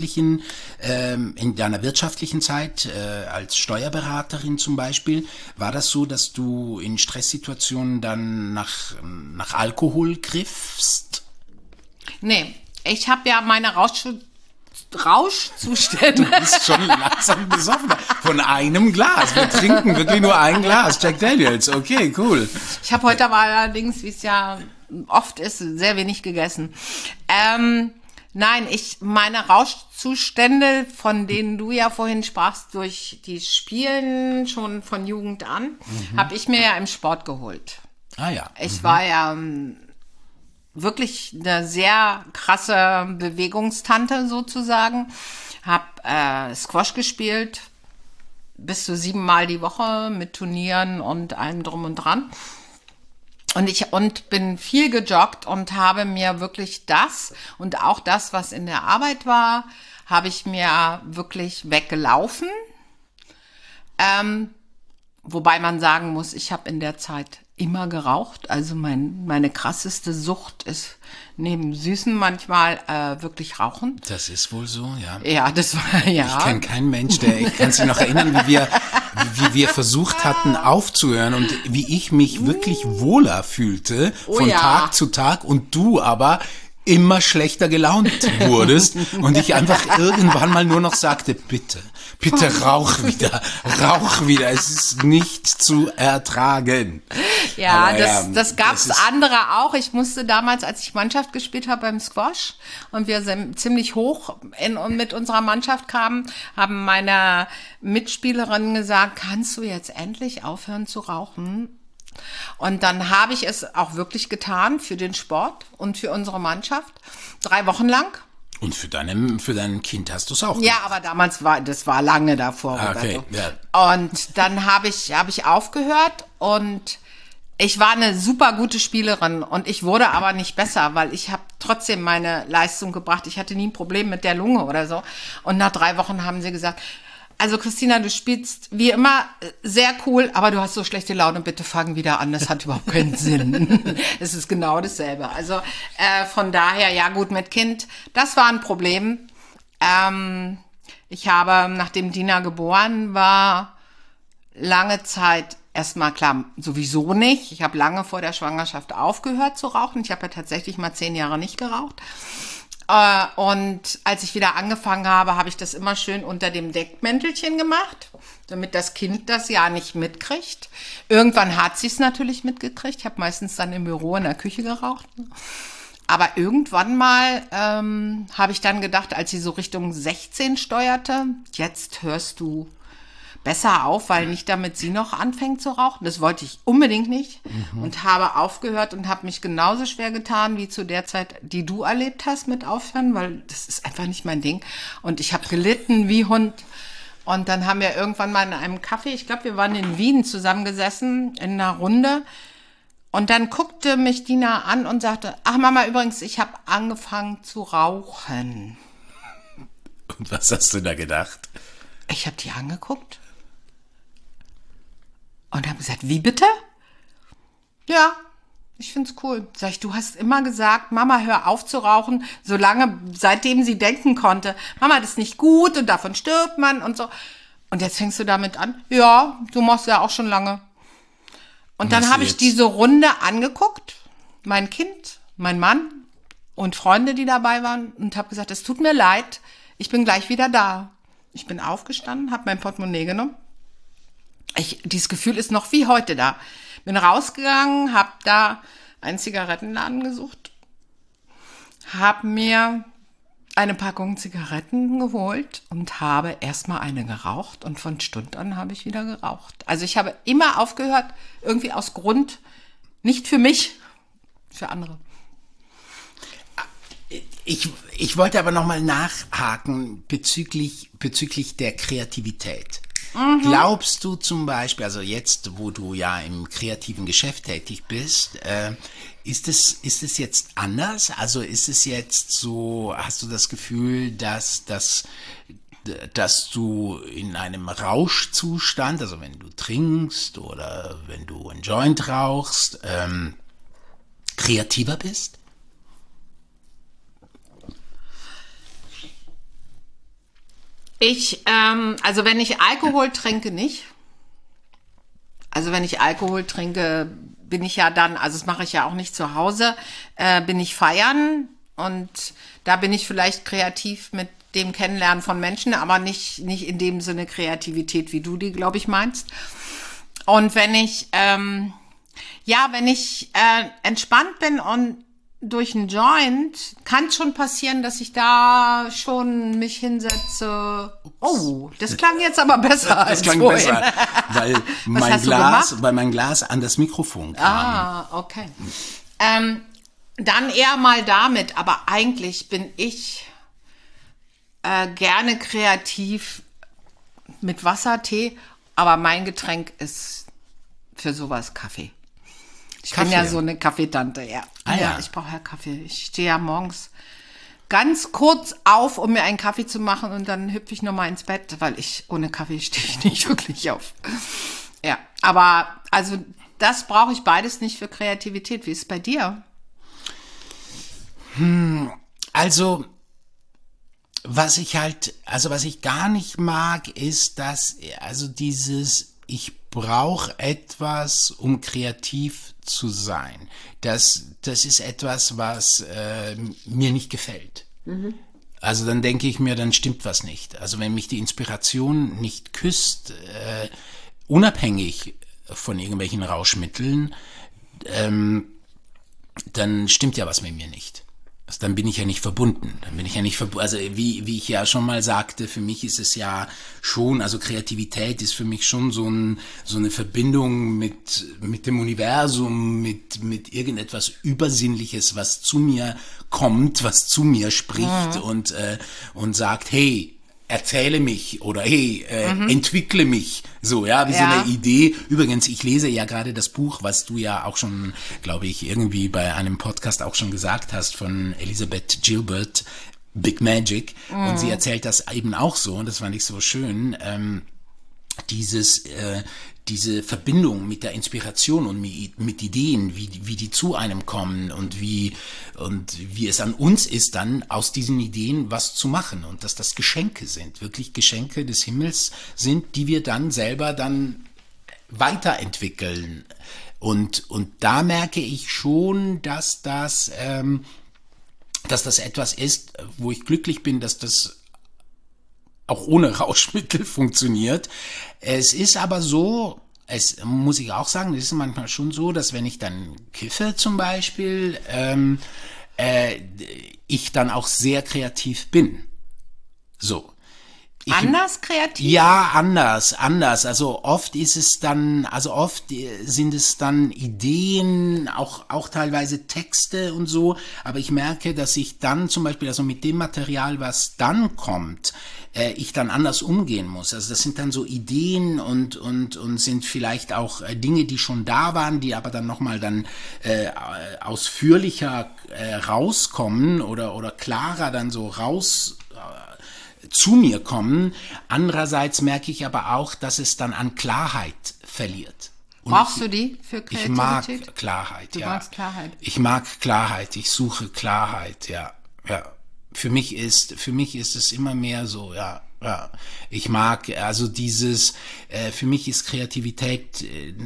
in deiner wirtschaftlichen Zeit als Steuerberaterin zum Beispiel, war das so, dass du in Stresssituationen dann nach Alkohol griffst? Nee, ich habe ja meine Rauschzustände. Du bist schon langsam besoffen. Von einem Glas. Wir trinken wirklich nur ein Glas Jack Daniels. Okay, cool. Ich habe heute aber allerdings, wie es ja oft ist, sehr wenig gegessen. Nein, meine Rauschzustände, von denen du ja vorhin sprachst, durch die Spielen schon von Jugend an, habe ich mir ja im Sport geholt. Ah ja. Ich war ja wirklich eine sehr krasse Bewegungstante sozusagen. Hab Squash gespielt, bis zu 7 Mal die Woche mit Turnieren und allem drum und dran. Und bin viel gejoggt und habe mir wirklich das und auch das, was in der Arbeit war, habe ich mir wirklich weggelaufen. Wobei man sagen muss, ich habe in der Zeit immer geraucht. Also meine krasseste Sucht ist neben Süßen manchmal wirklich Rauchen. Das ist wohl so, ja. Ja, das war, ja. Ich kenne keinen Mensch, ich kann sich noch erinnern, wie wir versucht hatten aufzuhören und wie ich mich wirklich wohler fühlte von Tag zu Tag und du aber immer schlechter gelaunt wurdest und ich einfach irgendwann mal nur noch sagte, bitte rauch wieder, es ist nicht zu ertragen. Ja, aber das gab's andere auch. Ich musste damals, als ich Mannschaft gespielt habe beim Squash und wir ziemlich hoch mit unserer Mannschaft kamen, haben meine Mitspielerinnen gesagt, kannst du jetzt endlich aufhören zu rauchen? Und dann habe ich es auch wirklich getan für den Sport und für unsere Mannschaft. 3 Wochen lang. Und für dein Kind hast du es auch gemacht. Ja, aber damals das war lange davor. Okay, ja. Und dann habe ich aufgehört und ich war eine super gute Spielerin und ich wurde aber nicht besser, weil ich habe trotzdem meine Leistung gebracht. Ich hatte nie ein Problem mit der Lunge oder so. Und nach 3 Wochen haben sie gesagt, also Christina, du spielst wie immer sehr cool, aber du hast so schlechte Laune, bitte fang wieder an, das hat überhaupt keinen Sinn. Es ist genau dasselbe. Also von daher, ja gut, mit Kind, das war ein Problem. Ich habe, nachdem Dina geboren war, lange Zeit erstmal klar, sowieso nicht. Ich habe lange vor der Schwangerschaft aufgehört zu rauchen. Ich habe ja tatsächlich mal 10 Jahre nicht geraucht. Und als ich wieder angefangen habe, habe ich das immer schön unter dem Deckmäntelchen gemacht, damit das Kind das ja nicht mitkriegt. Irgendwann hat sie es natürlich mitgekriegt. Ich habe meistens dann im Büro in der Küche geraucht. Aber irgendwann mal habe ich dann gedacht, als sie so Richtung 16 steuerte, jetzt hörst du besser auf, weil nicht damit sie noch anfängt zu rauchen. Das wollte ich unbedingt nicht und habe aufgehört und habe mich genauso schwer getan wie zu der Zeit, die du erlebt hast mit Aufhören, weil das ist einfach nicht mein Ding. Und ich habe gelitten wie Hund. Und dann haben wir irgendwann mal in einem Café, ich glaube, wir waren in Wien zusammengesessen in einer Runde. Und dann guckte mich Dina an und sagte, ach Mama, übrigens, ich habe angefangen zu rauchen. Und was hast du da gedacht? Ich habe die angeguckt. Und habe gesagt, wie bitte? Ja, ich find's cool. Sag ich, du hast immer gesagt, Mama, hör auf zu rauchen, seitdem sie denken konnte, Mama, das ist nicht gut und davon stirbt man und so. Und jetzt fängst du damit an? Ja, du machst ja auch schon lange. Und dann habe ich diese Runde angeguckt, mein Kind, mein Mann und Freunde, die dabei waren und habe gesagt, es tut mir leid, ich bin gleich wieder da. Ich bin aufgestanden, habe mein Portemonnaie genommen. Dieses Gefühl ist noch wie heute da. Bin rausgegangen, habe da einen Zigarettenladen gesucht, habe mir eine Packung Zigaretten geholt und habe erstmal eine geraucht und von Stund an habe ich wieder geraucht. Also ich habe immer aufgehört, irgendwie aus Grund, nicht für mich, für andere. Ich wollte aber nochmal nachhaken bezüglich der Kreativität. Glaubst du zum Beispiel, also jetzt, wo du ja im kreativen Geschäft tätig bist, ist es jetzt anders? Also ist es jetzt so, hast du das Gefühl, dass dass du in einem Rauschzustand, also wenn du trinkst oder wenn du einen Joint rauchst, kreativer bist? Also wenn ich Alkohol trinke, nicht. Also wenn ich Alkohol trinke, bin ich ja dann, also das mache ich ja auch nicht zu Hause, bin ich feiern und da bin ich vielleicht kreativ mit dem Kennenlernen von Menschen, aber nicht in dem Sinne Kreativität, wie du die, glaube ich, meinst. Und wenn ich, entspannt bin und durch einen Joint, kann es schon passieren, dass ich da schon mich hinsetze. Oh, das klang jetzt aber besser als klang vorhin. besser, weil mein Glas an das Mikrofon kam. Ah, okay. Dann eher mal damit, aber eigentlich bin ich gerne kreativ mit Wasser, Tee, aber mein Getränk ist für sowas Kaffee. Ich bin ja so eine Kaffeetante, ja. Ja, ich brauche ja Kaffee. Ich stehe ja morgens ganz kurz auf, um mir einen Kaffee zu machen und dann hüpfe ich nochmal ins Bett, weil ohne Kaffee stehe ich nicht wirklich auf. Ja, aber also das brauche ich beides nicht für Kreativität. Wie ist es bei dir? Also, was ich gar nicht mag, ist, ich brauche etwas, um kreativ zu sein. Das ist etwas, was mir nicht gefällt. Mhm. Also dann denke ich mir, dann stimmt was nicht. Also wenn mich die Inspiration nicht küsst, unabhängig von irgendwelchen Rauschmitteln, dann stimmt ja was mit mir nicht. Also dann bin ich ja nicht verbunden. Also wie ich ja schon mal sagte, für mich ist es ja schon, also Kreativität ist für mich schon so eine Verbindung mit dem Universum, mit irgendetwas Übersinnliches, was zu mir kommt, was zu mir spricht und sagt, hey, erzähle mich oder hey, entwickle mich. So, ja, wie so eine Idee. Übrigens, ich lese ja gerade das Buch, was du ja auch schon, glaube ich, irgendwie bei einem Podcast auch schon gesagt hast, von Elizabeth Gilbert, Big Magic. Und sie erzählt das eben auch so, und das fand ich so schön, diese Verbindung mit der Inspiration und mit Ideen, wie die zu einem kommen und wie es an uns ist, dann aus diesen Ideen was zu machen, und dass das Geschenke sind, wirklich Geschenke des Himmels sind, die wir dann selber dann weiterentwickeln. Und da merke ich schon, dass das etwas ist, wo ich glücklich bin, dass das auch ohne Rauschmittel funktioniert. Es ist aber so, muss ich auch sagen, es ist manchmal schon so, dass wenn ich dann kiffe zum Beispiel, ich dann auch sehr kreativ bin. So. Anders kreativ? Ja, anders. Also oft sind es dann Ideen, auch teilweise Texte und so, aber ich merke, dass ich dann zum Beispiel, also mit dem Material, was dann kommt, ich dann anders umgehen muss. Also das sind dann so Ideen und sind vielleicht auch Dinge, die schon da waren, die aber dann nochmal ausführlicher rauskommen oder klarer dann so raus zu mir kommen. Andererseits merke ich aber auch, dass es dann an Klarheit verliert. Und brauchst du die für Kreativität? Ich mag Klarheit, Du magst Klarheit. Ich mag Klarheit, ich suche Klarheit, ja. Für mich ist es immer mehr so, ja. Ich mag also für mich ist Kreativität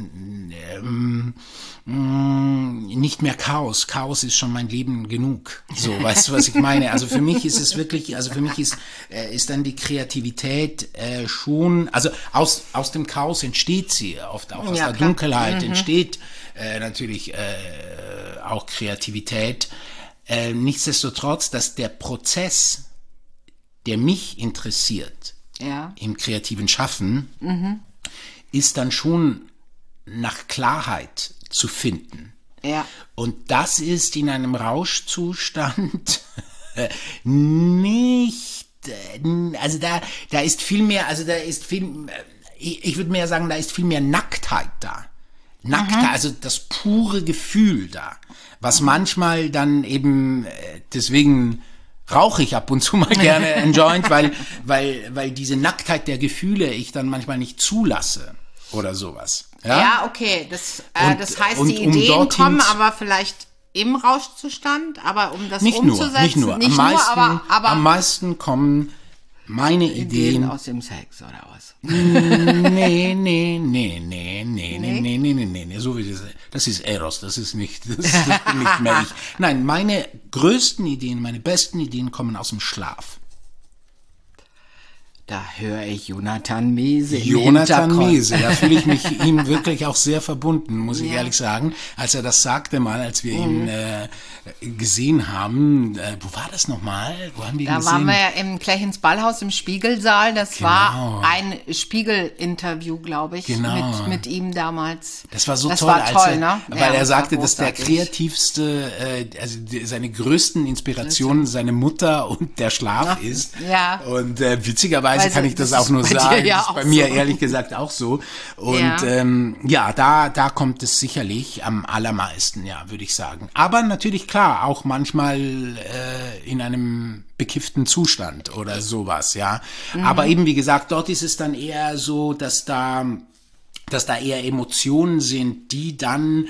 nicht mehr Chaos. Chaos ist schon mein Leben genug. So, weißt du, was ich meine? Also für mich ist es wirklich, ist dann die Kreativität schon, also aus dem Chaos entsteht sie, oft auch aus der Dunkelheit entsteht natürlich auch Kreativität. Nichtsdestotrotz, dass der Prozess, der mich interessiert, im kreativen Schaffen, ist dann schon nach Klarheit zu finden. Ja. Und das ist in einem Rauschzustand nicht, also da ist viel mehr, ich würde mehr sagen, da ist viel mehr Nacktheit da. Also das pure Gefühl da, was manchmal dann eben deswegen rauche ich ab und zu mal gerne einen Joint, weil diese Nacktheit der Gefühle ich dann manchmal nicht zulasse oder sowas. Ja, okay. Das heißt, und die um Ideen dorthin kommen aber vielleicht im Rauschzustand, aber um das umzusetzen, nicht nur. Am meisten kommen meine Ideen aus dem Sex oder was? Nee. So wie das ist Eros, das bin nicht mehr ich. Nein, meine größten Ideen, meine besten Ideen kommen aus dem Schlaf. Da höre ich Jonathan Mese im Jonathan Hintergrund. Mese, da fühle ich mich ihm wirklich auch sehr verbunden, muss ich ehrlich sagen. Als er das sagte mal, als wir ihn gesehen haben, wo war das nochmal? Wo haben wir ihn Da gesehen? waren wir ja im Klechens Ballhaus im Spiegelsaal. Das war ein Spiegel-Interview, glaube ich, Genau. mit ihm damals. Das war so das toll, war toll, ne? ne? Weil Ja, er sagte, war dass der großartig. kreativste, seine größten Inspirationen seine Mutter und der Schlaf ist. Ja. Und witzigerweise Also, kann ich das das auch ist nur bei dir sagen. ja Das ist auch bei mir so. ehrlich gesagt auch so. Und da kommt es sicherlich am allermeisten, ja, würde ich sagen. Aber natürlich klar, auch manchmal in einem bekifften Zustand oder sowas, ja. Aber eben wie gesagt, dort ist es dann eher so, dass da eher Emotionen sind, die dann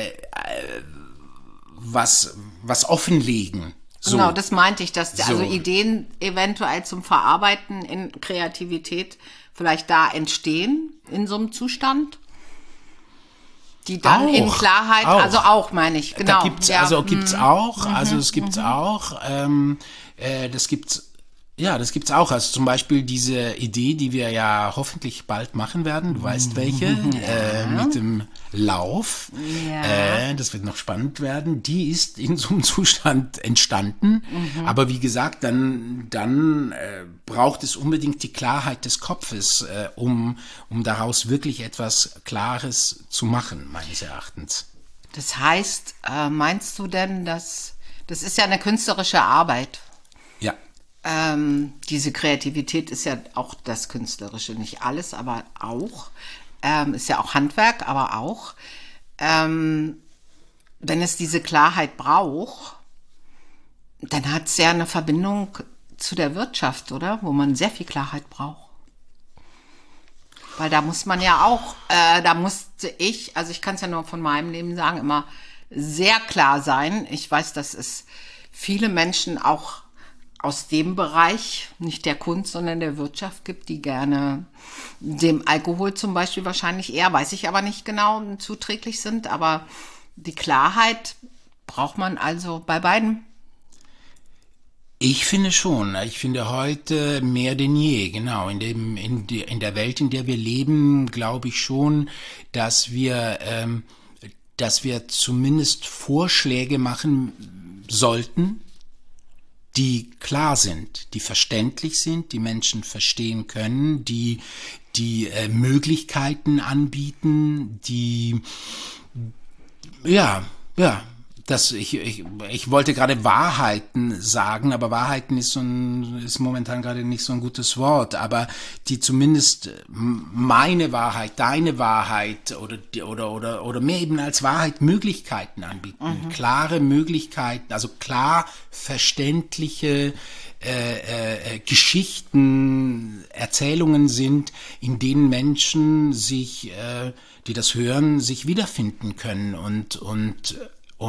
was offenlegen. So. Genau, das meinte ich, dass also So. Ideen eventuell zum Verarbeiten in Kreativität vielleicht da entstehen in so einem Zustand, die dann in Klarheit, also auch meine ich, genau. Da gibt's auch, also es gibt's auch, das gibt's auch. Also zum Beispiel diese Idee, die wir ja hoffentlich bald machen werden, du weißt welche, mit dem Lauf. Ja. Das wird noch spannend werden. Die ist in so einem Zustand entstanden. Aber wie gesagt, dann braucht es unbedingt die Klarheit des Kopfes, um daraus wirklich etwas Klares zu machen, meines Erachtens. Das heißt, meinst du denn, das ist ja eine künstlerische Arbeit? Ja. Diese Kreativität ist ja auch das Künstlerische, nicht alles, aber auch. Ist ja auch Handwerk, aber auch. Wenn es diese Klarheit braucht, dann hat es ja eine Verbindung zu der Wirtschaft, oder? Wo man sehr viel Klarheit braucht. Weil da muss man ja auch, da musste ich, also ich kann es ja nur von meinem Leben sagen, immer sehr klar sein. Ich weiß, dass es viele Menschen auch aus dem Bereich, nicht der Kunst, sondern der Wirtschaft gibt, die gerne dem Alkohol zum Beispiel wahrscheinlich eher, weiß ich aber nicht genau, zuträglich sind. Aber die Klarheit braucht man also bei beiden. Ich finde schon. Ich finde heute mehr denn je, genau. In der Welt, in der wir leben, glaube ich schon, dass wir zumindest Vorschläge machen sollten, die klar sind, die verständlich sind, die Menschen verstehen können, die Möglichkeiten anbieten, die ich wollte gerade Wahrheiten sagen, aber Wahrheiten ist momentan gerade nicht so ein gutes Wort, aber die zumindest meine Wahrheit, deine Wahrheit oder mehr eben als Wahrheit Möglichkeiten anbieten. Klare Möglichkeiten, also klar verständliche Geschichten, Erzählungen sind, in denen Menschen sich, die das hören, sich wiederfinden können und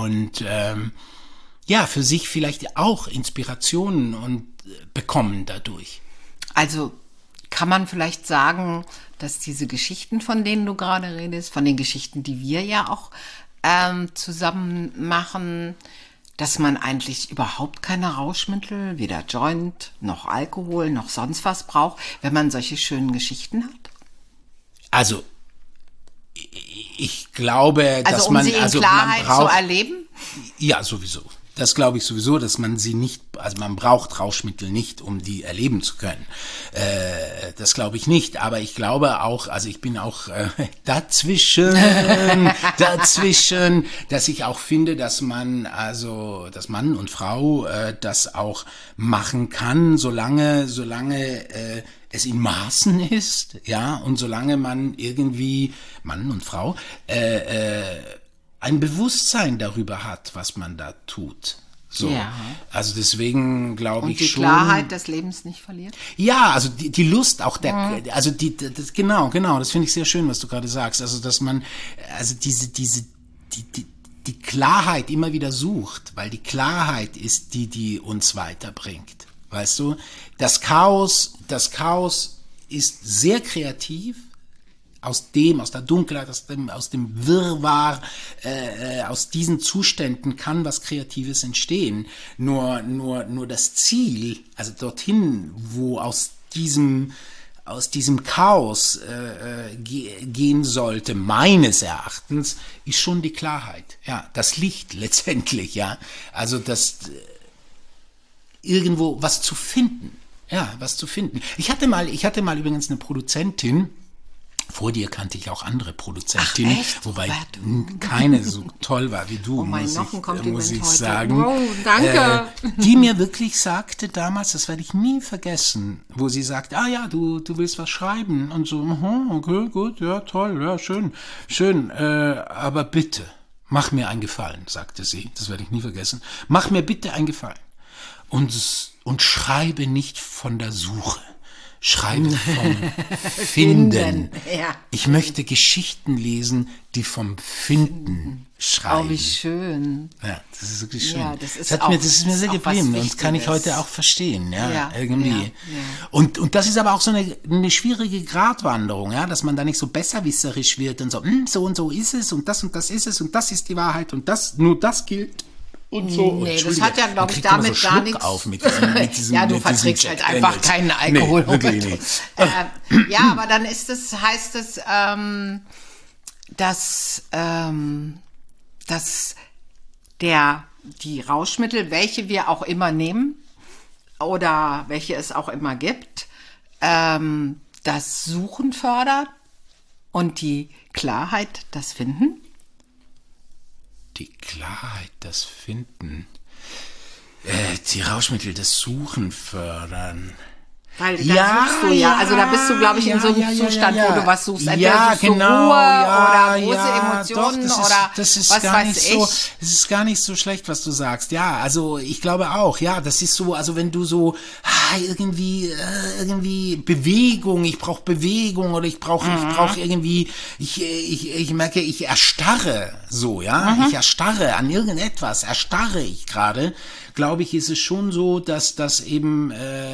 für sich vielleicht auch Inspirationen bekommen dadurch. Also kann man vielleicht sagen, dass diese Geschichten, von denen du gerade redest, von den Geschichten, die wir ja auch zusammen machen, dass man eigentlich überhaupt keine Rauschmittel, weder Joint, noch Alkohol, noch sonst was braucht, wenn man solche schönen Geschichten hat? Also ich glaube, dass um man sie in also Klarheit man braucht, zu erleben? Ja, sowieso. Das glaube ich sowieso, dass man sie nicht, also man braucht Rauschmittel nicht, um die erleben zu können. Das glaube ich nicht, aber ich glaube auch, also ich bin auch dazwischen, dass ich auch finde, dass Mann und Frau das auch machen kann, solange es in Maßen ist, ja, und solange man irgendwie, Mann und Frau, ein Bewusstsein darüber hat, was man da tut. So. Ja. Also deswegen glaube ich Und die schon. Klarheit des Lebens nicht verliert? Ja, also die Lust auch also genau, das finde ich sehr schön, was du gerade sagst. Also dass man, also die Klarheit immer wieder sucht, weil die Klarheit ist die uns weiterbringt. Weißt du? Das Chaos ist sehr kreativ. Aus der Dunkelheit, aus dem Wirrwarr, aus diesen Zuständen kann was Kreatives entstehen. Nur das Ziel, also dorthin, wo aus diesem Chaos gehen sollte, meines Erachtens, ist schon die Klarheit. Ja, das Licht letztendlich, ja. Also das irgendwo was zu finden. Ja, was zu finden. Ich hatte mal übrigens eine Produzentin. Vor dir kannte ich auch andere Produzentinnen, wobei keine so toll war wie du, muss ich sagen. Wow, danke. Die mir wirklich sagte damals, das werde ich nie vergessen, wo sie sagt, du willst was schreiben und so, okay, gut, ja, toll, ja, schön, aber bitte, mach mir einen Gefallen, sagte sie, das werde ich nie vergessen, mach mir bitte einen Gefallen und schreibe nicht von der Suche. Schreibe vom Finden. Ja. Ich möchte Geschichten lesen, die vom Finden schreiben. Oh, wie schön. Ja, das ist wirklich schön. Ja, das ist mir sehr geblieben und kann ich heute auch verstehen, ja, irgendwie. Ja. Und das ist aber auch so eine schwierige Gratwanderung, ja, dass man da nicht so besserwisserisch wird und so und so ist es und das ist es und das ist die Wahrheit und nur das gilt. Und so. Nee, das hat ja, glaube ich, damit so gar nichts. Auf mit diesem, ja, du verträgst halt einfach keinen Alkohol. Nee, wirklich nicht. Ja, aber dann heißt es, dass die Rauschmittel, welche wir auch immer nehmen oder welche es auch immer gibt, das Suchen fördert und die Klarheit, das Finden. Die Klarheit, das Finden, die Rauschmittel, das Suchen fördern. Weil da suchst du also da bist du, glaube ich, in so einem Zustand, wo du was suchst. Entweder suchst du Ruhe oder große Emotionen oder was weiß ich. Das ist gar nicht so schlecht, was du sagst. Ja, also ich glaube auch, ja, das ist so, also wenn du so irgendwie Bewegung, ich brauche Bewegung oder ich brauche irgendwie, ich merke, ich erstarre so, ja, ich erstarre an irgendetwas, erstarre ich gerade, glaube ich, ist es schon so, dass das eben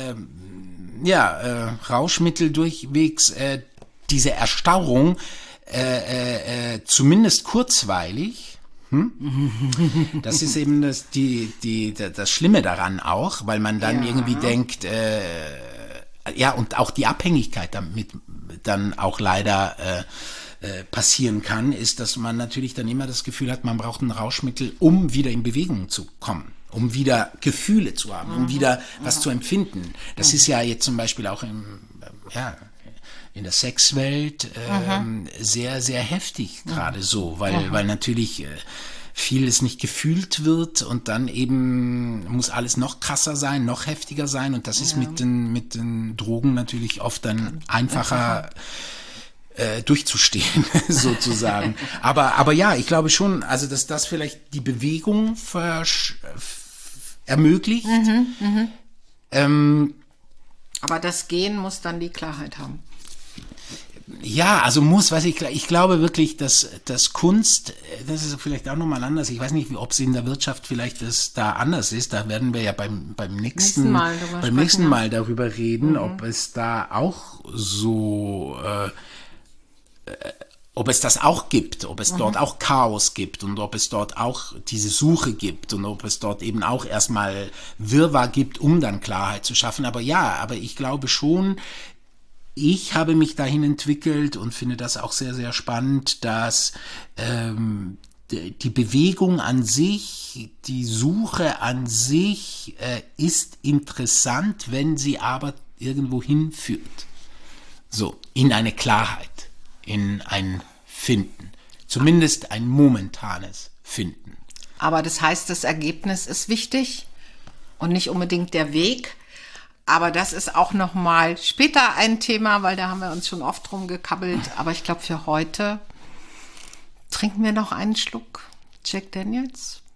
Rauschmittel durchwegs diese Erstarrung zumindest kurzweilig. Das ist eben das Schlimme daran auch, weil man dann irgendwie denkt, und auch die Abhängigkeit damit dann auch leider passieren kann, ist, dass man natürlich dann immer das Gefühl hat, man braucht ein Rauschmittel, um wieder in Bewegung zu kommen. Um wieder Gefühle zu haben, um wieder was zu empfinden. Das ist ja jetzt zum Beispiel auch in der Sexwelt sehr, sehr heftig gerade so, weil natürlich vieles nicht gefühlt wird und dann eben muss alles noch krasser sein, noch heftiger sein und das ist mit den Drogen natürlich oft dann einfacher durchzustehen, sozusagen. Aber ja, ich glaube schon, also dass das vielleicht die Bewegung ermöglicht. Aber das Gehen muss dann die Klarheit haben. Ja, also ich glaube wirklich, dass Kunst, das ist vielleicht auch nochmal anders. Ich weiß nicht, ob es in der Wirtschaft vielleicht da anders ist. Da werden wir ja beim nächsten Mal darüber reden, ob es da auch so ob es das auch gibt, ob es dort auch Chaos gibt und ob es dort auch diese Suche gibt und ob es dort eben auch erstmal Wirrwarr gibt, um dann Klarheit zu schaffen. Aber ich glaube schon, ich habe mich dahin entwickelt und finde das auch sehr, sehr spannend, dass die Bewegung an sich, die Suche an sich ist interessant, wenn sie aber irgendwo hinführt. So, in eine Klarheit. In ein Finden. Zumindest ein momentanes Finden. Aber das heißt, das Ergebnis ist wichtig und nicht unbedingt der Weg. Aber das ist auch noch mal später ein Thema, weil da haben wir uns schon oft drum gekabbelt. Aber ich glaube, für heute trinken wir noch einen Schluck Jack Daniels.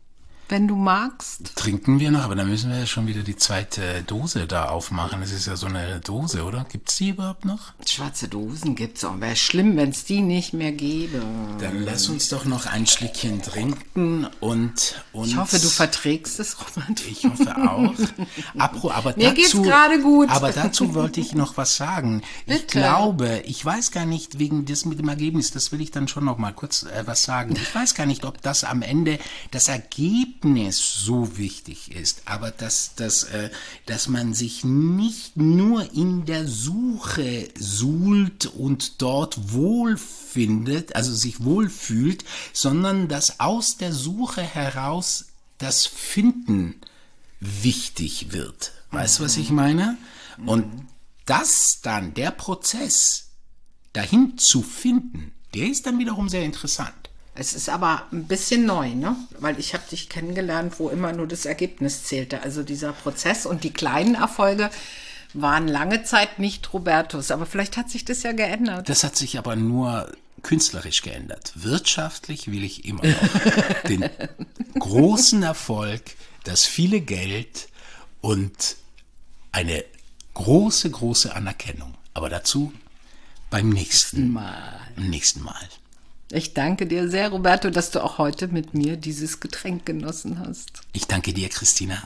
wenn du magst. Trinken wir noch, aber dann müssen wir ja schon wieder die zweite Dose da aufmachen. Das ist ja so eine Dose, oder? Gibt's die überhaupt noch? Schwarze Dosen gibt's auch. Wäre schlimm, wenn es die nicht mehr gäbe. Dann lass uns doch noch ein Schlückchen trinken und Ich hoffe, du verträgst es, Robert. Ich hoffe auch. Aber Mir geht's gerade gut. Aber dazu wollte ich noch was sagen. Bitte. Ich glaube, ich weiß gar nicht, wegen des mit dem Ergebnis, das will ich dann schon noch mal kurz was sagen. Ich weiß gar nicht, ob das am Ende das Ergebnis so wichtig ist, aber dass man sich nicht nur in der Suche suhlt und dort wohlfindet, also sich wohlfühlt, sondern dass aus der Suche heraus das Finden wichtig wird. Weißt du, was ich meine? Und das dann, der Prozess, dahin zu finden, der ist dann wiederum sehr interessant. Es ist aber ein bisschen neu, ne? Weil ich habe dich kennengelernt, wo immer nur das Ergebnis zählte. Also dieser Prozess und die kleinen Erfolge waren lange Zeit nicht Robertos. Aber vielleicht hat sich das ja geändert. Das hat sich aber nur künstlerisch geändert. Wirtschaftlich will ich immer noch den großen Erfolg, das viele Geld und eine große, große Anerkennung. Aber dazu beim nächsten Mal. Ich danke dir sehr, Roberto, dass du auch heute mit mir dieses Getränk genossen hast. Ich danke dir, Christina.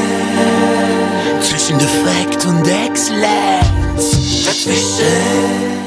Zwischen Defekt und Exzellenz. Dazwischen.